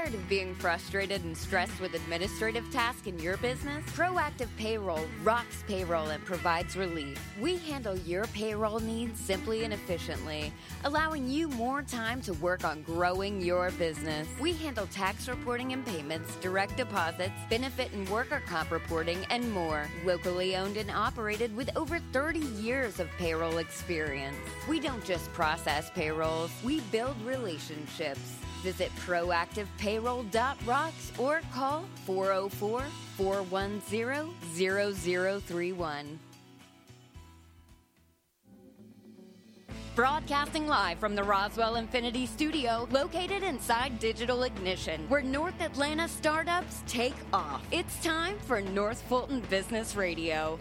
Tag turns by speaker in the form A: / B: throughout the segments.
A: Tired of being frustrated and stressed with administrative tasks in your business? Proactive Payroll rocks payroll and provides relief. We handle your payroll needs simply and efficiently, allowing you more time to work on growing your business. We handle tax reporting and payments, direct deposits, benefit and worker comp reporting, and more. Locally owned and operated with over 30 years of payroll experience. We don't just process payrolls, we build relationships. Visit proactivepayroll.rocks or call 404-410-0031. Broadcasting live from the Roswell Infinity Studio, located inside Digital Ignition, where North Atlanta startups take off. It's time for North Fulton Business Radio.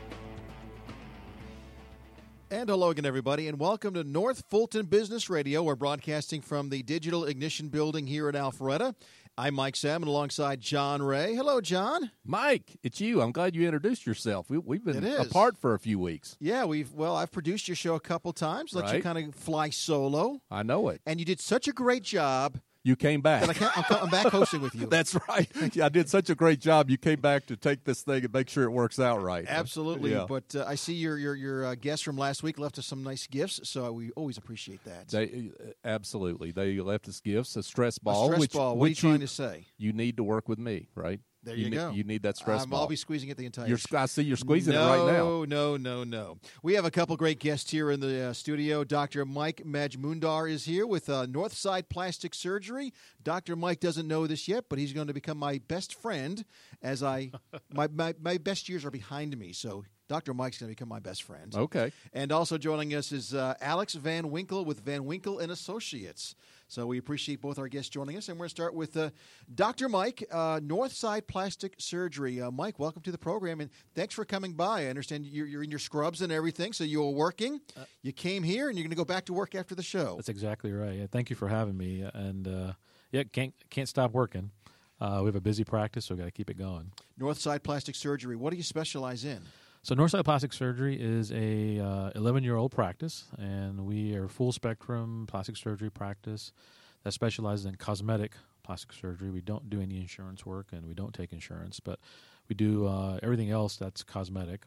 B: And hello again, everybody, and welcome to North Fulton Business Radio. We're broadcasting from the Digital Ignition building here at Alpharetta. I'm Mike Salmon alongside John Ray. Hello, John.
C: Mike, it's you. I'm glad you introduced yourself. We've been apart for a few weeks.
B: Yeah, I've produced your show a couple times, let you kind of fly solo.
C: I know it.
B: And you did such a great job.
C: You came back.
B: I'm back hosting with you.
C: That's right. I did such a great job. You came back to take this thing and make sure it works out right.
B: Absolutely.
C: Yeah.
B: But I see your guests from last week left us some nice gifts, so we always appreciate that.
C: Absolutely. They left us gifts, a stress ball.
B: What are you trying to say?
C: You need to work with me, right?
B: There you go.
C: You need that stress ball.
B: I'll be squeezing it the entire show.
C: I see you're squeezing it right now.
B: No. We have a couple great guests here in the studio. Dr. Mike Majmundar is here with Northside Plastic Surgery. Dr. Mike doesn't know this yet, but he's going to become my best friend as my best years are behind me. So Dr. Mike's going to become my best friend.
C: Okay.
B: And also joining us is Alex Van Winkle with Van Winkle and Associates. So we appreciate both our guests joining us. And we're going to start with Dr. Mike, Northside Plastic Surgery. Mike, welcome to the program, and thanks for coming by. I understand you're in your scrubs and everything, so you were working. You came here, and you're going to go back to work after the show.
D: That's exactly right. Yeah, thank you for having me. And, can't stop working. We have a busy practice, so we've got to keep it going.
B: Northside Plastic Surgery, what do you specialize in?
D: So Northside Plastic Surgery is a 11-year-old practice, and we are a full-spectrum plastic surgery practice that specializes in cosmetic plastic surgery. We don't do any insurance work, and we don't take insurance, but we do everything else that's cosmetic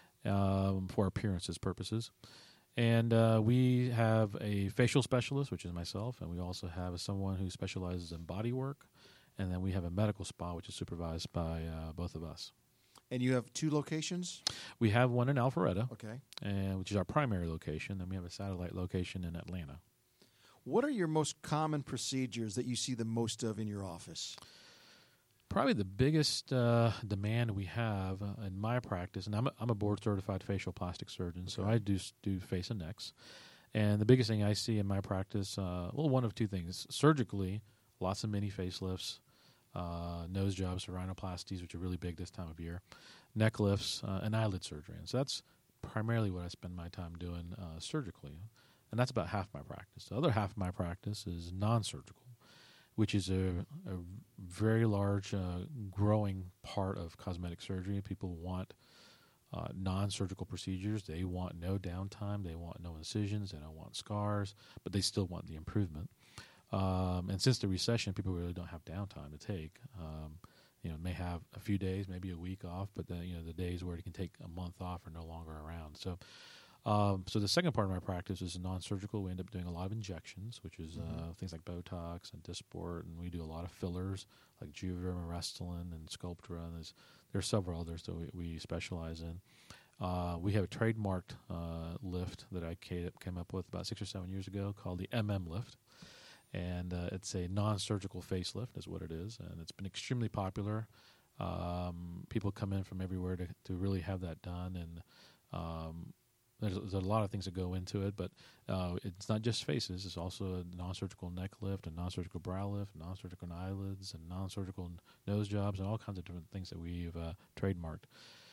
D: for appearances purposes. And we have a facial specialist, which is myself, and we also have someone who specializes in body work, and then we have a medical spa, which is supervised by both of us.
B: And you have 2 locations?
D: We have one in Alpharetta,
B: okay,
D: which is our primary location, and we have a satellite location in Atlanta.
B: What are your most common procedures that you see the most of in your office?
D: Probably the biggest demand we have in my practice, and I'm a board-certified facial plastic surgeon, so I do face and necks. And the biggest thing I see in my practice, one of 2 things. Surgically, lots of mini facelifts, nose jobs, rhinoplasties, which are really big this time of year, neck lifts, and eyelid surgery. And so that's primarily what I spend my time doing surgically. And that's about half my practice. The other half of my practice is non-surgical, which is a very large growing part of cosmetic surgery. People want non-surgical procedures. They want no downtime. They want no incisions. They don't want scars, but they still want the improvement. And since the recession, people really don't have downtime to take. May have a few days, maybe a week off, but then the days where it can take a month off are no longer around. So the second part of my practice is non-surgical. We end up doing a lot of injections, which is things like Botox and Dysport, and we do a lot of fillers like Juvederm and Restylane and Sculptra, and there's several others that we specialize in. We have a trademarked lift that I came up with about 6 or 7 years ago called the MM lift. And it's a non-surgical facelift is what it is, and it's been extremely popular. People come in from everywhere to really have that done, and there's a lot of things that go into it, but it's not just faces. It's also a non-surgical neck lift, a non-surgical brow lift, non-surgical eyelids, and non-surgical nose jobs, and all kinds of different things that we've trademarked.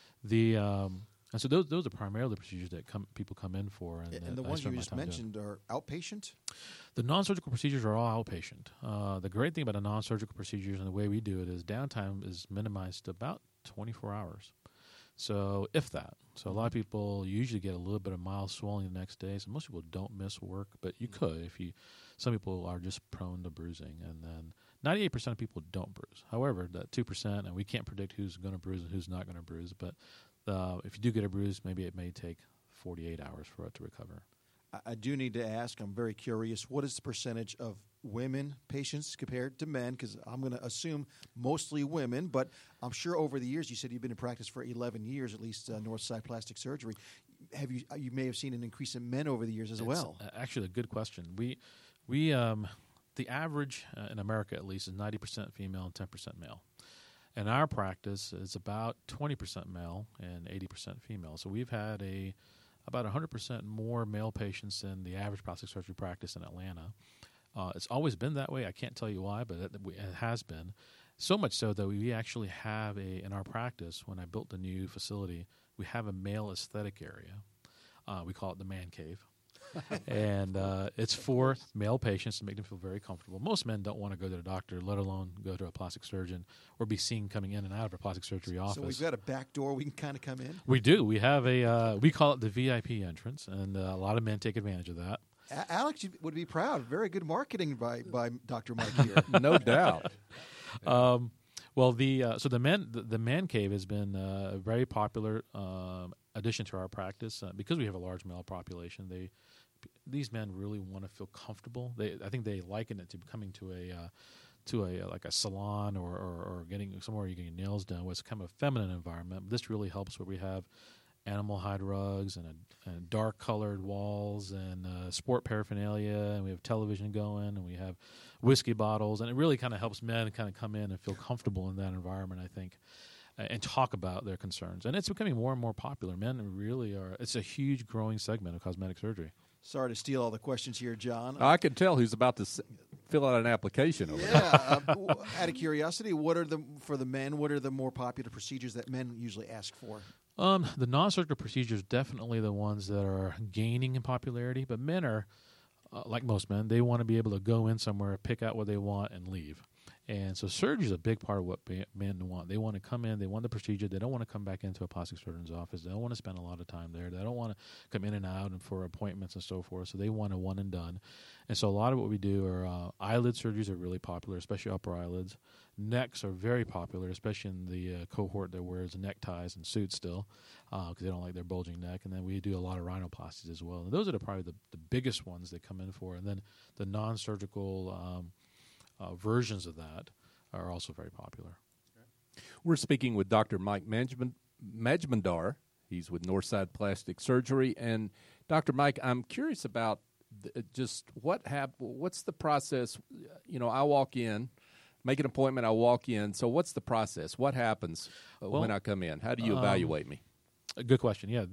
D: And so those are primarily the procedures that people come in for.
B: And the ones you just mentioned are outpatient?
D: The non-surgical procedures are all outpatient. The great thing about the non-surgical procedures and the way we do it is downtime is minimized to about 24 hours. So if that. So a lot of people usually get a little bit of mild swelling the next day. So most people don't miss work, but you could if you. Some people are just prone to bruising, and then 98% of people don't bruise. However, that 2%, and we can't predict who's going to bruise and who's not going to bruise, but if you do get a bruise, maybe it may take 48 hours for it to recover.
B: I do need to ask, I'm very curious, what is the percentage of women patients compared to men? Because I'm going to assume mostly women, but I'm sure over the years, you said you've been in practice for 11 years, at least Northside Plastic Surgery. You may have seen an increase in men over the years as well.
D: Actually, a good question. We the average in America, at least, is 90% female and 10% male. And our practice is about 20% male and 80% female. So we've had about 100% more male patients than the average plastic surgery practice in Atlanta. It's always been that way. I can't tell you why, but it has been. So much so that we actually have in our practice, when I built the new facility, we have a male aesthetic area. We call it the man cave. And it's for male patients to make them feel very comfortable. Most men don't want to go to the doctor, let alone go to a plastic surgeon or be seen coming in and out of a plastic surgery office.
B: So we've got a back door we can kind of come in?
D: We do. We have we call it the VIP entrance, and a lot of men take advantage of that.
B: Alex, you would be proud. Very good marketing by Dr. Mike here.
C: No doubt.
D: Well, so the man cave has been a very popular addition to our practice because we have a large male population. These men really want to feel comfortable. I think they liken it to coming to a like a salon or getting somewhere you get your nails done, where it's kind of a feminine environment. But this really helps where we have animal hide rugs and dark colored walls and sport paraphernalia, and we have television going, and we have whiskey bottles, and it really kind of helps men kind of come in and feel comfortable in that environment, I think, and talk about their concerns. And it's becoming more and more popular. Men really are. It's a huge growing segment of cosmetic surgery.
B: Sorry to steal all the questions here, John.
C: I can tell who's about to fill out an application over there.
B: Yeah. Out of curiosity, for the men, what are the more popular procedures that men usually ask for?
D: The non-surgical procedures definitely the ones that are gaining in popularity, but men are, like most men, they want to be able to go in somewhere, pick out what they want, and leave. And so surgery is a big part of what men want. They want to come in, they want the procedure, they don't want to come back into a plastic surgeon's office, they don't want to spend a lot of time there, they don't want to come in and out and for appointments and so forth, so they want a one and done. And so a lot of what we do are eyelid surgeries are really popular, especially upper eyelids. Necks are very popular, especially in the cohort that wears neckties and suits still because they don't like their bulging neck. And then we do a lot of rhinoplasties as well. And those are probably the biggest ones they come in for. And then the non-surgical versions of that are also very popular.
C: We're speaking with Dr. Mike Majmundar. He's with Northside Plastic Surgery. And Dr. Mike, I'm curious about just what's the process? You know, I walk in, make an appointment, I walk in. So what's the process? What happens when I come in? How do you evaluate me?
D: A good question. Yeah.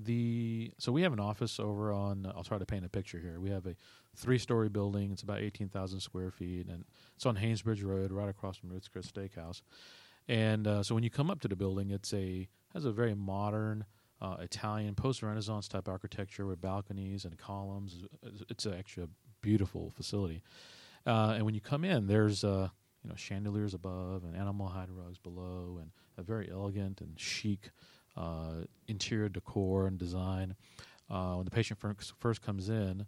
D: So we have an office over on, I'll try to paint a picture here. We have a 3-story building. It's about 18,000 square feet, and it's on Haynesbridge Road, right across from Ruth's Chris Steakhouse. And so when you come up to the building, has a very modern Italian post-Renaissance type architecture with balconies and columns. It's actually a beautiful facility. And when you come in, there's chandeliers above and animal hide rugs below, and a very elegant and chic interior decor and design. When the patient first comes in,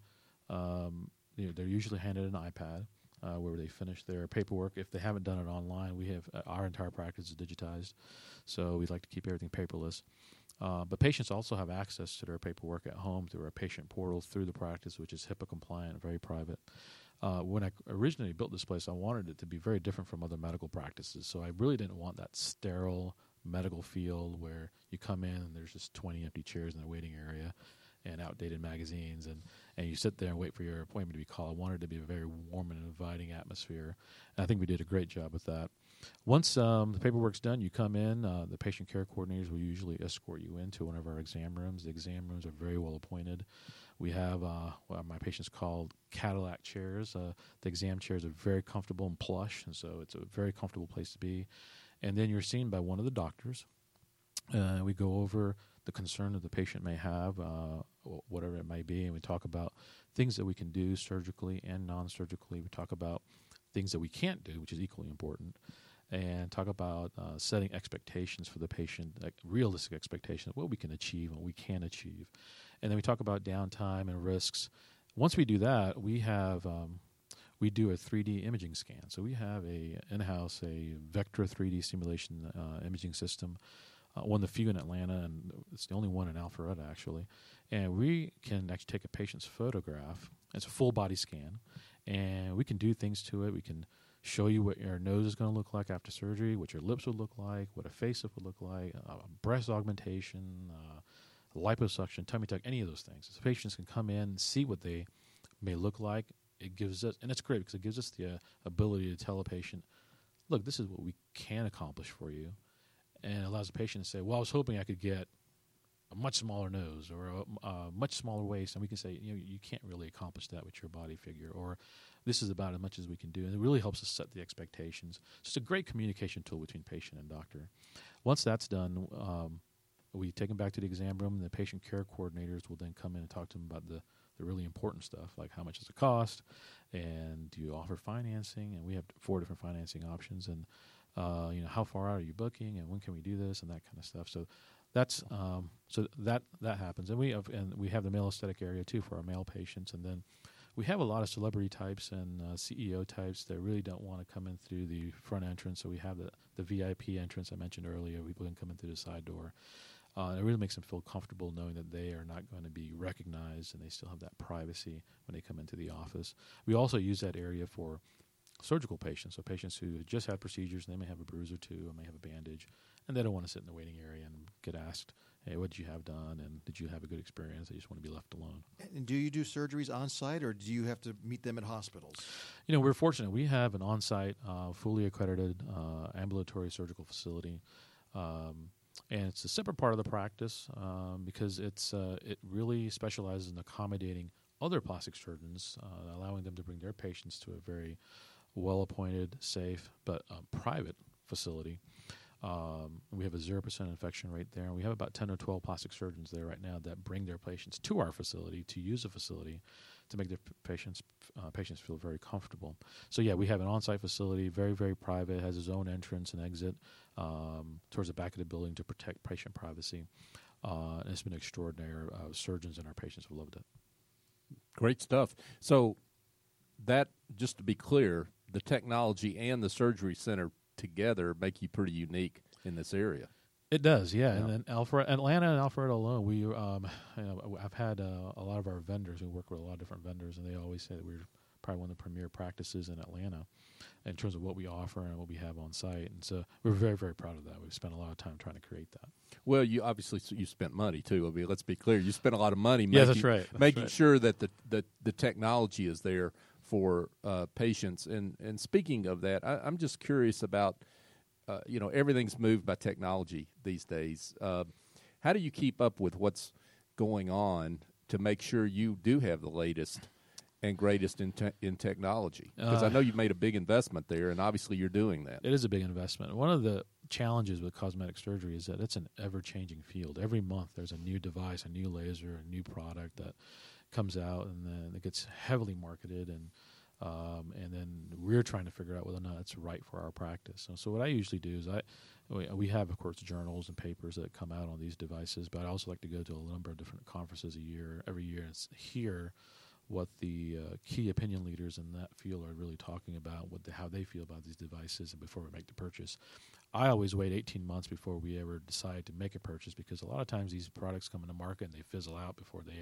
D: they're usually handed an iPad where they finish their paperwork. If they haven't done it online, we have our entire practice is digitized, so we'd like to keep everything paperless. But patients also have access to their paperwork at home through our patient portal through the practice, which is HIPAA compliant, very private. When I originally built this place, I wanted it to be very different from other medical practices, so I really didn't want that sterile medical field where you come in and there's just 20 empty chairs in the waiting area and outdated magazines, and you sit there and wait for your appointment to be called. I wanted it to be a very warm and inviting atmosphere, and I think we did a great job with that. Once the paperwork's done, you come in. The patient care coordinators will usually escort you into one of our exam rooms. The exam rooms are very well appointed. We have what my patients call Cadillac chairs. The exam chairs are very comfortable and plush, and so it's a very comfortable place to be. And then you're seen by one of the doctors. We go over the concern that the patient may have, whatever it may be, and we talk about things that we can do surgically and non-surgically. We talk about things that we can't do, which is equally important, and talk about setting expectations for the patient, like realistic expectations of what we can achieve and what we can achieve. And then we talk about downtime and risks. Once we do that, we we do a 3D imaging scan. So we have in-house a Vectra 3D simulation imaging system, one of the few in Atlanta, and it's the only one in Alpharetta, actually. And we can actually take a patient's photograph. It's a full-body scan, and we can do things to it. We can show you what your nose is going to look like after surgery, what your lips would look like, what a face-up would look like, breast augmentation, liposuction, tummy tuck, any of those things. So patients can come in and see what they may look like. It gives us, and it's great because it gives us the ability to tell a patient, look, this is what we can accomplish for you. And it allows the patient to say, well, I was hoping I could get a much smaller nose or a much smaller waist. And we can say, you can't really accomplish that with your body figure, or this is about as much as we can do. And it really helps us set the expectations. So it's a great communication tool between patient and doctor. Once that's done, we take them back to the exam room, and the patient care coordinators will then come in and talk to them about the really important stuff, like how much does it cost, and do you offer financing? And we have 4 different financing options, and how far out are you booking, and when can we do this, and that kind of stuff. So that's that happens, and we have the male aesthetic area too for our male patients, and then we have a lot of celebrity types and CEO types that really don't want to come in through the front entrance. So we have the VIP entrance I mentioned earlier. People can come in through the side door. And it really makes them feel comfortable knowing that they are not going to be recognized and they still have that privacy when they come into the office. We also use that area for surgical patients, so patients who just had procedures, and they may have a bruise or two or may have a bandage, and they don't want to sit in the waiting area and get asked, hey, what did you have done, and did you have a good experience? They just want to be left alone.
B: And do you do surgeries on-site, or do you have to meet them at hospitals?
D: We're fortunate. We have an on-site, fully accredited ambulatory surgical facility. And it's a separate part of the practice because it really specializes in accommodating other plastic surgeons, allowing them to bring their patients to a very well-appointed, safe, but private facility. We have a 0% infection rate there, and we have about 10 or 12 plastic surgeons there right now that bring their patients to our facility to use the facility to make their patients feel very comfortable. So, yeah, we have an on-site facility, very, very private, has its own entrance and exit towards the back of the building to protect patient privacy. And it's been extraordinary. Surgeons and our patients have loved it.
C: Great stuff. So that, just to be clear, the technology and the surgery center together make you pretty unique in this area.
D: It does, yeah. And then Atlanta and Alpharetta alone, we I've had a lot of our vendors. We work with a lot of different vendors, and they always say that we're probably one of the premier practices in Atlanta in terms of what we offer and what we have on site. And so we're very, very proud of that. We've spent a lot of time trying to create that.
C: Well, you obviously you spent money too. I mean, let's be clear. You spent a lot of money
D: that's right.
C: making sure that the technology is there for patients. And speaking of that, I'm just curious about. Everything's moved by technology these days. How do you keep up with what's going on to make sure you do have the latest and greatest in technology? Because I know you've made a big investment there, and obviously you're doing that.
D: It is a big investment. One of the challenges with cosmetic surgery is that it's an ever-changing field. Every month there's a new device, a new laser, a new product that comes out, and then it gets heavily marketed, and then we're trying to figure out whether or not it's right for our practice. So what I usually do is we have, of course, journals and papers that come out on these devices, but I also like to go to a number of different conferences every year, and hear what the key opinion leaders in that field are really talking about, how they feel about these devices, and before we make the purchase. I always wait 18 months before we ever decide to make a purchase, because a lot of times these products come into market and they fizzle out before they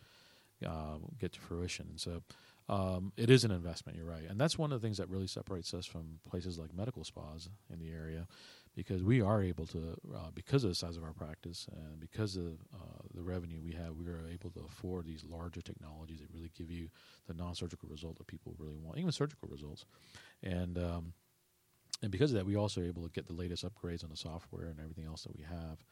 D: ever get to fruition. And so it is an investment, you're right. And that's one of the things that really separates us from places like medical spas in the area, because we are able to, because of the size of our practice and because of the revenue we have, we are able to afford these larger technologies that really give you the non-surgical result that people really want, even surgical results. And because of that, we also are able to get the latest upgrades on the software and everything else that we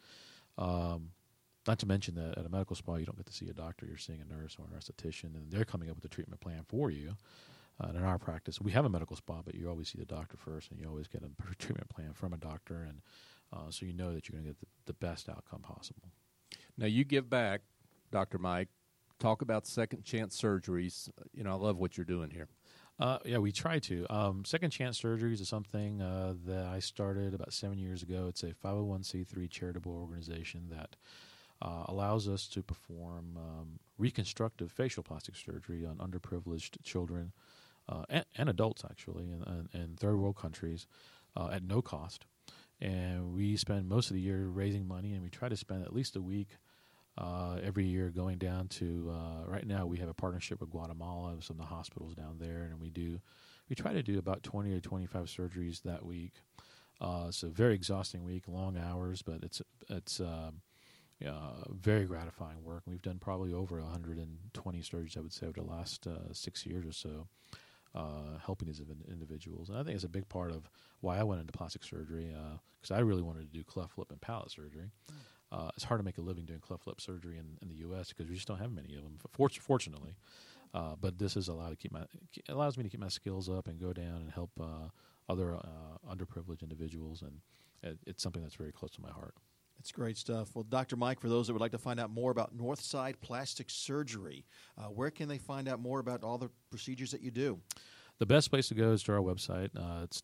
D: have. Not to mention that at a medical spa, you don't get to see a doctor. You're seeing a nurse or an esthetician, and they're coming up with a treatment plan for you. And in our practice, we have a medical spa, but you always see the doctor first, and you always get a treatment plan from a doctor, and so you know that you're going to get the best outcome possible.
C: Now, you give back, Dr. Mike. Talk about second chance surgeries. I love what you're doing here.
D: Yeah, we try to. Second Chance Surgeries is something that I started about 7 years ago. It's a 501c3 charitable organization that allows us to perform reconstructive facial plastic surgery on underprivileged children and adults actually in third world countries at no cost. And we spend most of the year raising money, and we try to spend at least a week every year going down to right now we have a partnership with Guatemala, some of the hospitals down there, and we try to do about 20 or 25 surgeries that week. It's a very exhausting week, long hours, but it's very gratifying work. We've done probably over 120 surgeries, I would say, over the last 6 years or so, helping these individuals. And I think it's a big part of why I went into plastic surgery, because I really wanted to do cleft lip and palate surgery. It's hard to make a living doing cleft lip surgery in the U.S. because we just don't have many of them, fortunately. But this has allows me to keep my skills up and go down and help other underprivileged individuals, and it's something that's very close to my heart.
B: It's great stuff. Well, Dr. Mike, for those that would like to find out more about Northside Plastic Surgery, where can they find out more about all the procedures that you do?
D: The best place to go is to our website. It's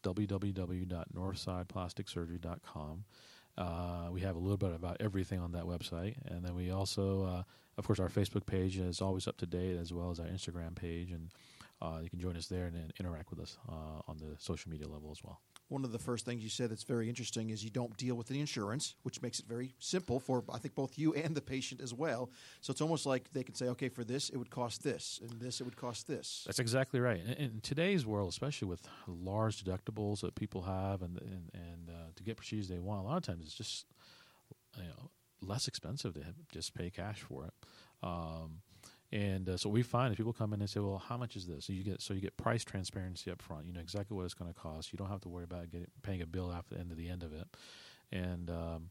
D: www.northsideplasticsurgery.com. We have a little bit about everything on that website. And then we also, of course, our Facebook page is always up to date, as well as our Instagram page. And you can join us there and interact with us on the social media level as well.
B: One of the first things you said that's very interesting is you don't deal with the insurance, which makes it very simple for, I think, both you and the patient as well. So it's almost like they can say, okay, for this, it would cost this, and this, it would cost this.
D: That's exactly right. In today's world, especially with large deductibles that people have and to get procedures they want, a lot of times it's just less expensive to just pay cash for it. And so what we find is people come in and say, well, how much is this? So you get price transparency up front. You know exactly what it's going to cost. You don't have to worry about paying a bill after the end of it. And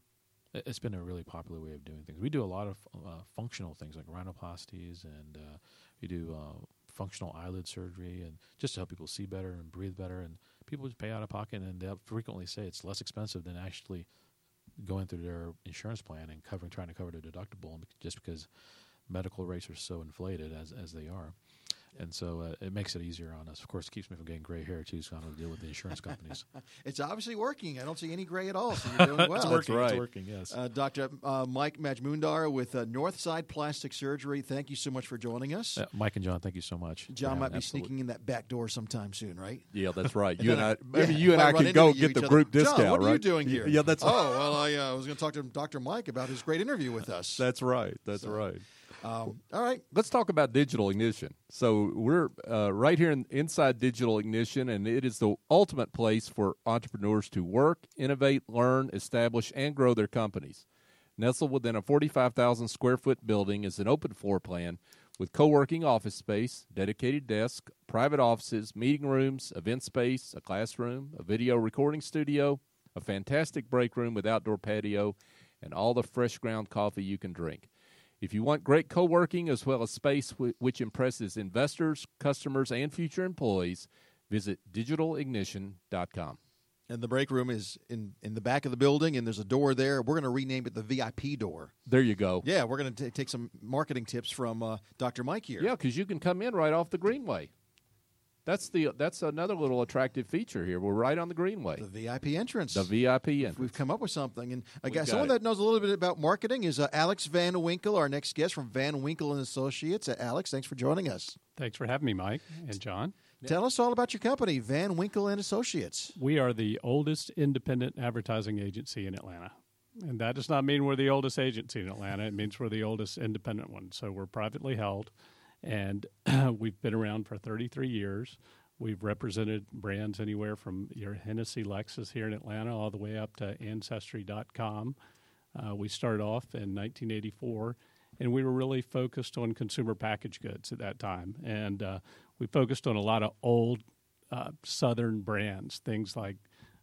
D: it's been a really popular way of doing things. We do a lot of functional things like rhinoplasties, and we do functional eyelid surgery, and just to help people see better and breathe better. And people just pay out of pocket, and they'll frequently say it's less expensive than actually going through their insurance plan and trying to cover their deductible, just because medical rates are so inflated as they are. And so it makes it easier on us. Of course, it keeps me from getting gray hair, too, so I don't have to deal with the insurance companies.
B: It's obviously working. I don't see any gray at all, so you're doing well.
D: It's working.
C: Right.
D: It's working, yes.
B: Dr. Mike Majmundar with Northside Plastic Surgery, thank you so much for joining us.
D: Mike and John, thank you so much.
B: John might be sneaking in that back door sometime soon, right?
C: Yeah, that's right. You
B: then
C: and I,
B: I-
C: maybe
B: yeah,
C: you and
B: might
C: I
B: run
C: could go
B: into
C: get the
B: each
C: group
B: other.
C: discount,
B: John, what
C: right?
B: are you doing here?
C: Yeah, that's
B: Oh, well, I was going to talk to Dr. Mike about his great interview with us.
C: That's right. That's right.
B: All right.
C: Let's talk about Digital Ignition. So we're right here inside Digital Ignition, and it is the ultimate place for entrepreneurs to work, innovate, learn, establish, and grow their companies. Nestled within a 45,000 square foot building is an open floor plan with co-working office space, dedicated desk, private offices, meeting rooms, event space, a classroom, a video recording studio, a fantastic break room with outdoor patio, and all the fresh ground coffee you can drink. If you want great co-working as well as space which impresses investors, customers, and future employees, visit digitalignition.com.
B: And the break room is in the back of the building, and there's a door there. We're going to rename it the VIP door.
C: There you go.
B: Yeah, we're going to take some marketing tips from Dr. Mike here.
C: Yeah, because you can come in right off the Greenway. That's another little attractive feature here. We're right on the Greenway.
B: The VIP entrance.
C: The VIP entrance.
B: We've come up with something. And
C: got
B: someone
C: it.
B: that knows a little bit about marketing is Alex Van Winkle, our next guest from Van Winkle and Associates. Alex, thanks for joining us.
E: Thanks for having me, Mike and John.
B: Tell us all about your company, Van Winkle and Associates.
E: We are the oldest independent advertising agency in Atlanta. And that does not mean we're the oldest agency in Atlanta. It means we're the oldest independent one. So we're privately held, and we've been around for 33 years. We've represented brands anywhere from your Hennessy Lexus here in Atlanta all the way up to Ancestry.com. We started off in 1984, and we were really focused on consumer packaged goods at that time. And we focused on a lot of old Southern brands, things like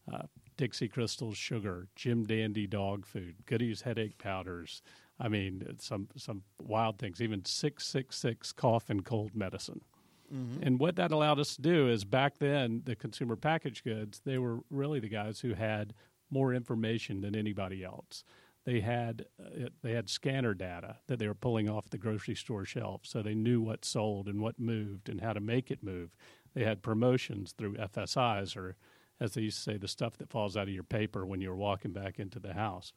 E: Dixie Crystal Sugar, Jim Dandy dog food, Goody's headache powders. I mean, some wild things, even 666 cough and cold medicine. Mm-hmm. And what that allowed us to do is back then, the consumer packaged goods, they were really the guys who had more information than anybody else. They had scanner data that they were pulling off the grocery store shelf, so they knew what sold and what moved and how to make it move. They had promotions through FSIs, or as they used to say, the stuff that falls out of your paper when you're walking back into the house.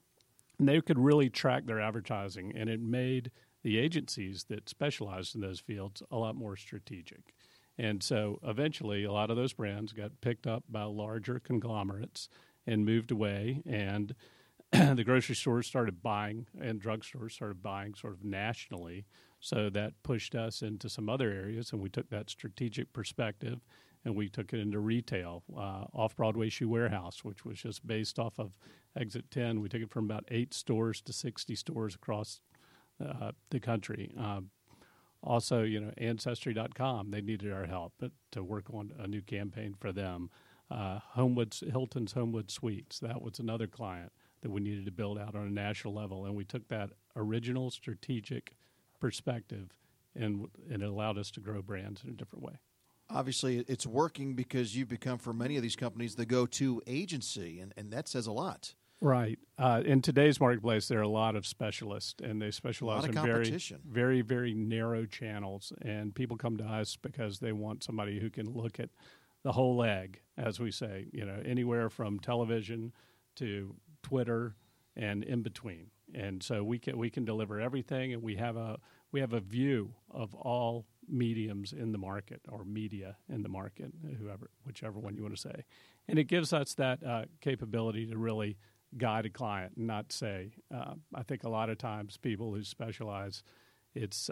E: And they could really track their advertising, and it made the agencies that specialized in those fields a lot more strategic. And so eventually a lot of those brands got picked up by larger conglomerates and moved away, and the grocery stores started buying and drugstores started buying sort of nationally. So that pushed us into some other areas, and we took that strategic perspective and we took it into retail. Off-Broadway Shoe Warehouse, which was just based off of Exit 10, we took it from about 8 stores to 60 stores across the country. Also, Ancestry.com, they needed our help to work on a new campaign for them. Hilton's Homewood Suites, that was another client that we needed to build out on a national level. And we took that original strategic perspective and it allowed us to grow brands in a different way.
B: Obviously, it's working because you've become, for many of these companies, the go-to agency, and that says a lot.
E: Right. In today's marketplace, there are a lot of specialists, and they specialize in very, very, very narrow channels. And people come to us because they want somebody who can look at the whole egg, as we say, anywhere from television to Twitter and in between. And so we can deliver everything, and we have a view of all mediums in the market, or media in the market, whichever one you want to say. And it gives us that capability to really guide a client and not say, I think a lot of times people who specialize, it's,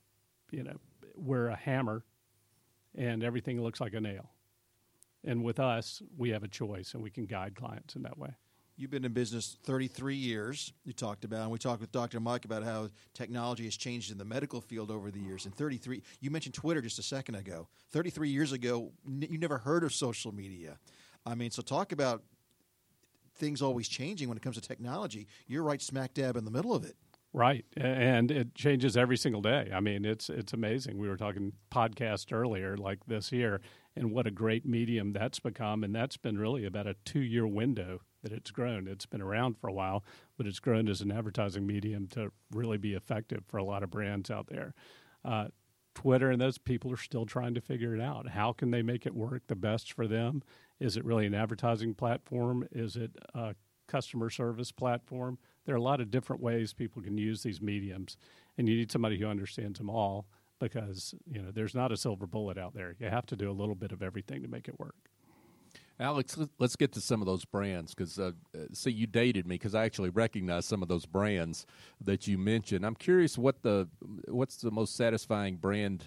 E: we're a hammer and everything looks like a nail. And with us, we have a choice and we can guide clients in that way.
B: You've been in business 33 years, you talked about, and we talked with Dr. Mike about how technology has changed in the medical field over the years. And 33, you mentioned Twitter just a second ago. 33 years ago, you never heard of social media. I mean, so talk about things always changing when it comes to technology. You're right smack dab in the middle of it.
E: Right, and it changes every single day. I mean, it's amazing. We were talking podcast earlier, like this here, and what a great medium that's become, and that's been really about a 2-year window that it's grown. It's been around for a while, but it's grown as an advertising medium to really be effective for a lot of brands out there. Twitter and those people are still trying to figure it out. How can they make it work the best for them? Is it really an advertising platform? Is it a customer service platform? There are a lot of different ways people can use these mediums, and you need somebody who understands them all because, there's not a silver bullet out there. You have to do a little bit of everything to make it work.
C: Alex, let's get to some of those brands because, see, you dated me because I actually recognize some of those brands that you mentioned. I'm curious what's the most satisfying brand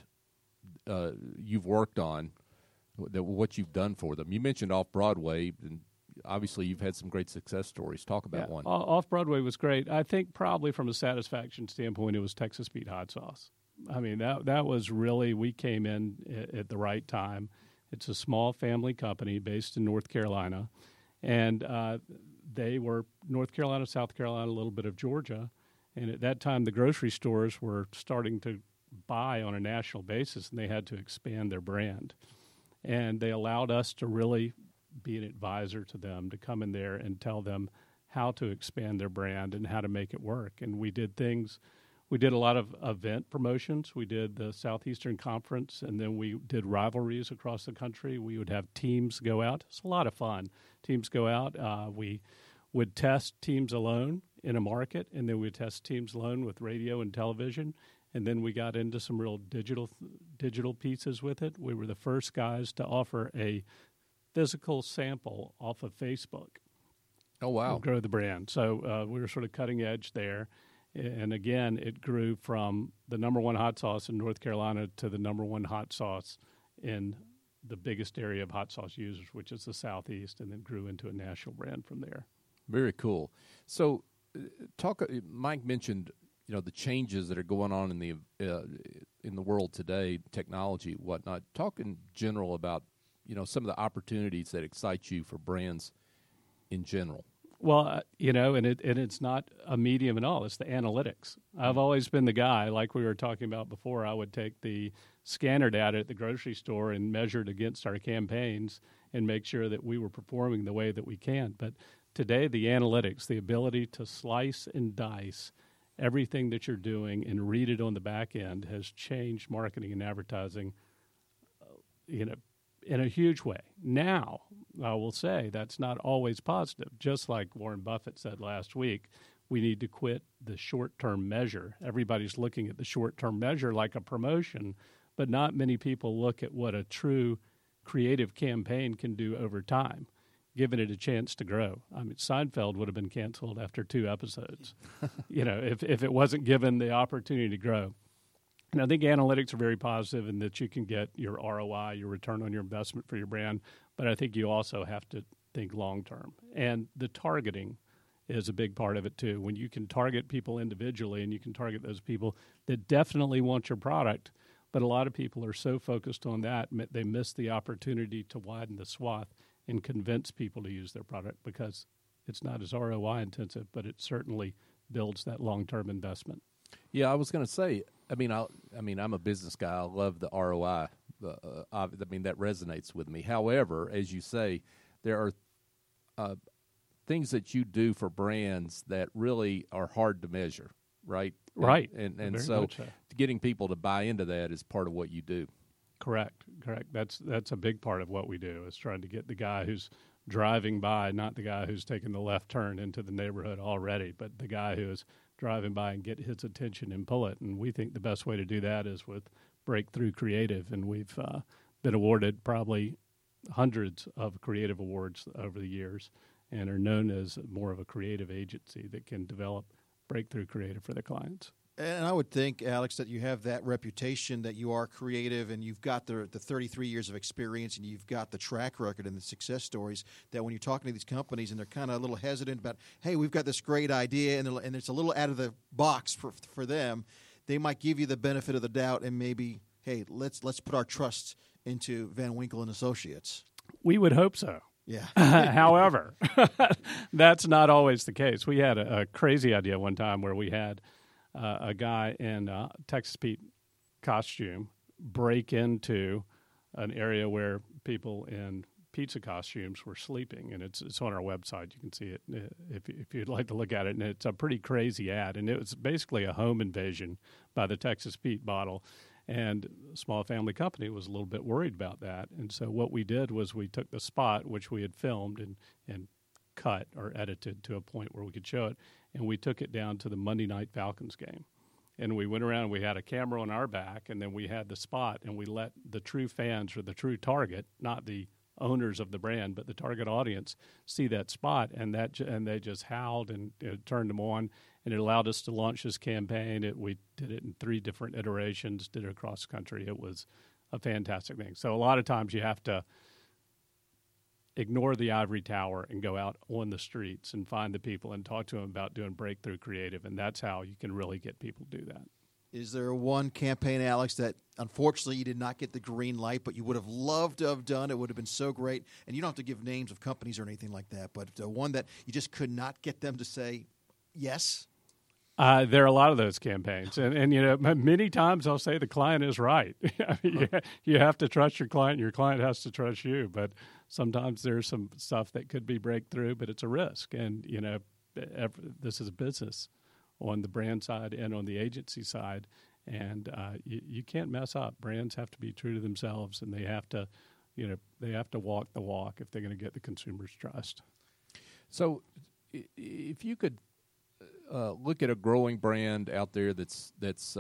C: you've worked on, what you've done for them. You mentioned Off-Broadway, and obviously you've had some great success stories. Talk about one.
E: Off-Broadway was great. I think probably from a satisfaction standpoint, it was Texas Pete Hot Sauce. I mean, that was really, we came in at the right time. It's a small family company based in North Carolina, and they were North Carolina, South Carolina, a little bit of Georgia. And at that time, the grocery stores were starting to buy on a national basis, and they had to expand their brand. And they allowed us to really be an advisor to them, to come in there and tell them how to expand their brand and how to make it work. And we did things. We did a lot of event promotions. We did the Southeastern Conference, and then we did rivalries across the country. We would have teams go out. It's a lot of fun. Teams go out. We would test teams alone in a market, and then we would test teams alone with radio and television. And then we got into some real digital pieces with it. We were the first guys to offer a physical sample off of Facebook.
C: Oh, wow.
E: To grow the brand. So we were sort of cutting edge there. And again, it grew from the number one hot sauce in North Carolina to the number one hot sauce in the biggest area of hot sauce users, which is the Southeast, and then grew into a national brand from there.
C: Very cool. So Mike mentioned, the changes that are going on in the world today, technology, whatnot. Talk in general about, some of the opportunities that excite you for brands in general.
E: Well, and it's not a medium at all. It's the analytics. I've always been the guy, like we were talking about before, I would take the scanner data at the grocery store and measure it against our campaigns and make sure that we were performing the way that we can. But today, the analytics, the ability to slice and dice everything that you're doing and read it on the back end has changed marketing and advertising, in a huge way. Now, I will say that's not always positive. Just like Warren Buffett said last week, we need to quit the short-term measure. Everybody's looking at the short-term measure like a promotion, but not many people look at what a true creative campaign can do over time, given it a chance to grow. I mean, Seinfeld would have been canceled after 2 episodes, if it wasn't given the opportunity to grow. And I think analytics are very positive in that you can get your ROI, your return on your investment for your brand, but I think you also have to think long term. And the targeting is a big part of it too. When you can target people individually and you can target those people that definitely want your product, but a lot of people are so focused on that, they miss the opportunity to widen the swath and convince people to use their product because it's not as ROI intensive, but it certainly builds that long-term investment.
C: Yeah, I was going to say, I'm a business guy. I love the ROI. That resonates with me. However, as you say, there are things that you do for brands that really are hard to measure, right?
E: Right.
C: And so getting people to buy into that is part of what you do.
E: Correct. That's a big part of what we do, is trying to get the guy who's driving by, not the guy who's taking the left turn into the neighborhood already, but the guy who is driving by and get his attention and pull it. And we think the best way to do that is with breakthrough creative. And we've been awarded probably hundreds of creative awards over the years and are known as more of a creative agency that can develop breakthrough creative for their clients.
B: And I would think, Alex, that you have that reputation that you are creative and you've got the 33 years of experience and you've got the track record and the success stories, that when you're talking to these companies and they're kind of a little hesitant about, hey, we've got this great idea and it's a little out of the box for them, they might give you the benefit of the doubt and maybe, hey, let's put our trust into Van Winkle and Associates.
E: We would hope so.
B: Yeah.
E: However, that's not always the case. We had a crazy idea one time where we had a guy in a Texas Pete costume break into an area where people in pizza costumes were sleeping, and it's on our website. You can see it if you'd like to look at it, and it's a pretty crazy ad, and it was basically a home invasion by the Texas Pete bottle. And a small family company was a little bit worried about that. And so what we did was we took the spot, which we had filmed and cut or edited to a point where we could show it, and we took it down to the Monday Night Falcons game. And we went around and we had a camera on our back, and then we had the spot, and we let the true fans or the true target, not the owners of the brand, but the target audience, see that spot, and they just howled and turned them on, and it allowed us to launch this campaign. We did it in 3 different iterations, did it across the country. It was a fantastic thing. So a lot of times you have to ignore the ivory tower and go out on the streets and find the people and talk to them about doing breakthrough creative, and that's how you can really get people to do that.
B: Is there one campaign, Alex, that unfortunately you did not get the green light, but you would have loved to have done? It would have been so great. And you don't have to give names of companies or anything like that, but one that you just could not get them to say yes?
E: There are a lot of those campaigns. And many times I'll say the client is right. You have to trust your client. Your client has to trust you. But sometimes there's some stuff that could be breakthrough, but it's a risk. And, this is a business on the brand side and on the agency side, and you can't mess up. Brands have to be true to themselves, and they have to walk the walk if they're going to get the consumer's trust.
C: So, if you could look at a growing brand out there that's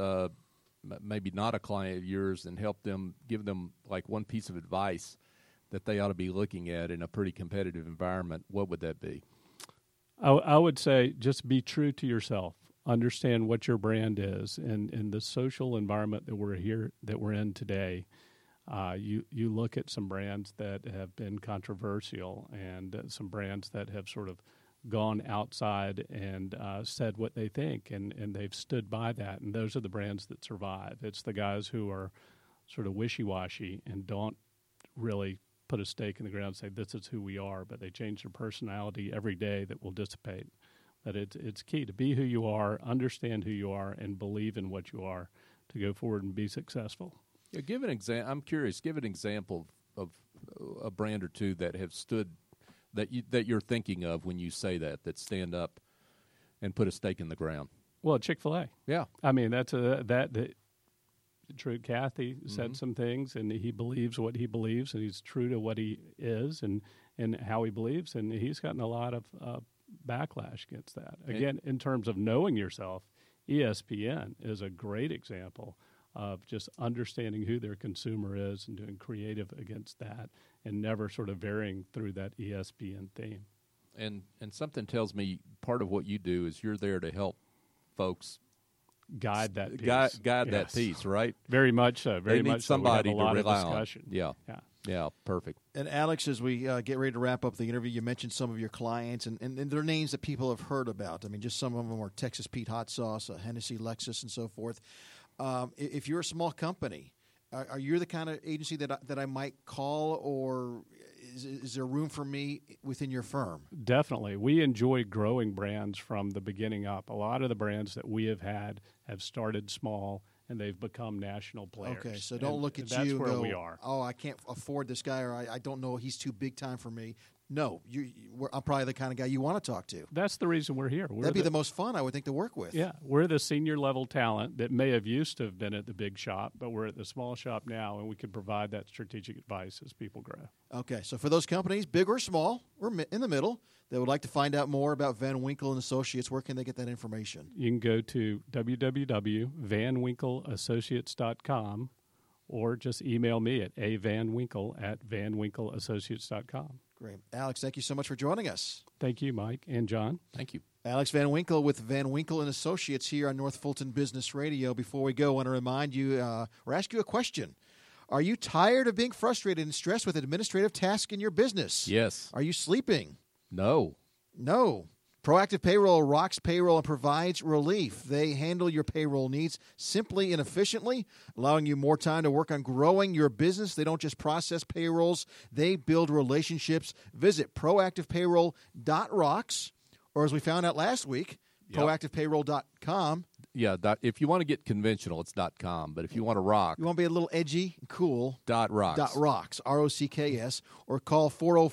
C: maybe not a client of yours and give them like one piece of advice that they ought to be looking at in a pretty competitive environment, what would that be?
E: I would say just be true to yourself. Understand what your brand is, and in the social environment that we're in today, you look at some brands that have been controversial and some brands that have sort of gone outside and said what they think, and they've stood by that, and those are the brands that survive. It's the guys who are sort of wishy-washy and don't really put a stake in the ground and say this is who we are, but they change their personality every day that will dissipate. But it's key to be who you are, understand who you are, and believe in what you are to go forward and be successful.
C: Yeah, give an example. I'm curious. Give an example of a brand or two that have stood that you're thinking of when you say that stand up and put a stake in the ground.
E: Well, Chick-fil-A.
C: Yeah,
E: I mean that's that. True, Kathy said some things, and he believes what he believes, and he's true to what he is and how he believes, and he's gotten a lot of backlash against that. Again, in terms of knowing yourself, ESPN is a great example of just understanding who their consumer is and doing creative against that, and never sort of varying through that ESPN theme.
C: And something tells me part of what you do is you're there to help folks
E: Guide that piece.
C: Guide that
E: Yes.
C: piece, right?
E: Very much so. Very
C: They need
E: much so. We have
C: somebody
E: a
C: to
E: lot of
C: rely on.
E: discussion.
C: Yeah. Yeah, perfect.
B: And Alex, as we get ready to wrap up the interview, you mentioned some of your clients, and they're names that people have heard about. I mean, just some of them are Texas Pete Hot Sauce, Hennessy, Lexus, and so forth. If you're a small company, are you the kind of agency that I might call, or is there room for me within your firm?
E: Definitely. We enjoy growing brands from the beginning up. A lot of the brands that we have had have started small, and they've become national players.
B: Okay, so don't
E: And
B: look at
E: that's
B: you and
E: where
B: go,
E: we are.
B: oh, I can't afford this guy, or I don't know, he's too big time for me. No, I'm probably the kind of guy you want to talk to.
E: That's the reason we're here.
B: That'd be the most fun, I would think, to work with.
E: Yeah, we're the senior level talent that may have used to have been at the big shop, but we're at the small shop now, and we can provide that strategic advice as people grow.
B: Okay, so for those companies, big or small, or in the middle, that would like to find out more about Van Winkle and Associates, where can they get that information?
E: You can go to www.vanwinkleassociates.com or just email me at avanwinkle@vanwinkleassociates.com.
B: Great. Alex, thank you so much for joining us.
E: Thank you, Mike and John.
C: Thank you.
B: Alex Van Winkle with Van Winkle and Associates here on North Fulton Business Radio. Before we go, I want to remind you or ask you a question. Are you tired of being frustrated and stressed with administrative tasks in your business?
C: Yes.
B: Are you sleeping?
C: No.
B: No. Proactive Payroll rocks payroll and provides relief. They handle your payroll needs simply and efficiently, allowing you more time to work on growing your business. They don't just process payrolls, they build relationships. Visit proactivepayroll.rocks, or as we found out last week, proactivepayroll.com.
C: Yeah, if you want to get conventional, it's .com, but if you want to rock,
B: You want to be a little edgy and cool,
C: .rocks.
B: .rocks, ROCKS, or call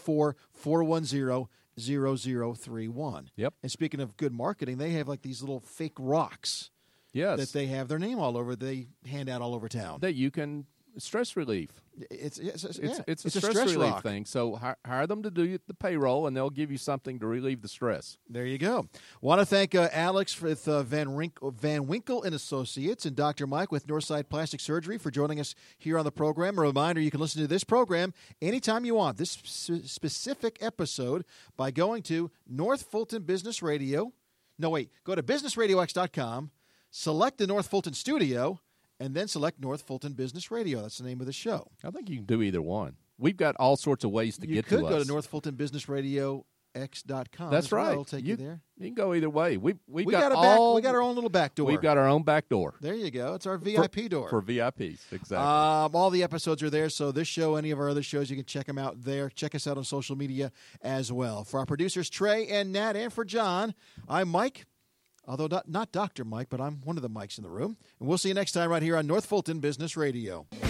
B: 404-410-0031.
C: Yep.
B: And speaking of good marketing, they have like these little fake rocks
C: Yes.
B: that they have their name all over. They hand out all over town.
C: That you can stress relief.
B: It's
C: It's
B: a
C: a stress relief
B: rock
C: thing. So hire them to do the payroll, and they'll give you something to relieve the stress.
B: There you go. Want to thank Alex with Van Winkle and Associates and Dr. Mike with Northside Plastic Surgery for joining us here on the program. A reminder, you can listen to this program anytime you want, this specific episode, by going to North Fulton Business Radio. No, wait. Go to businessradiox.com, select the North Fulton studio, and then select North Fulton Business Radio. That's the name of the show.
C: I think you can do either one. We've got all sorts of ways to
B: You
C: get
B: could
C: to us.
B: go to North Fulton Business Radio X.com.
C: That's
B: as well.
C: right.
B: It'll take you there.
C: You can go either way. We've
B: We
C: got
B: got our own little back door.
C: We've got our own back door
B: There you go. It's our VIP door.
C: for VIPs. Exactly.
B: All the episodes are there. So this show, any of our other shows, you can check them out there. Check us out on social media as well. For our producers, Trey and Nat, and for John, I'm Mike. Although not Dr. Mike, but I'm one of the Mikes in the room. And we'll see you next time right here on North Fulton Business Radio.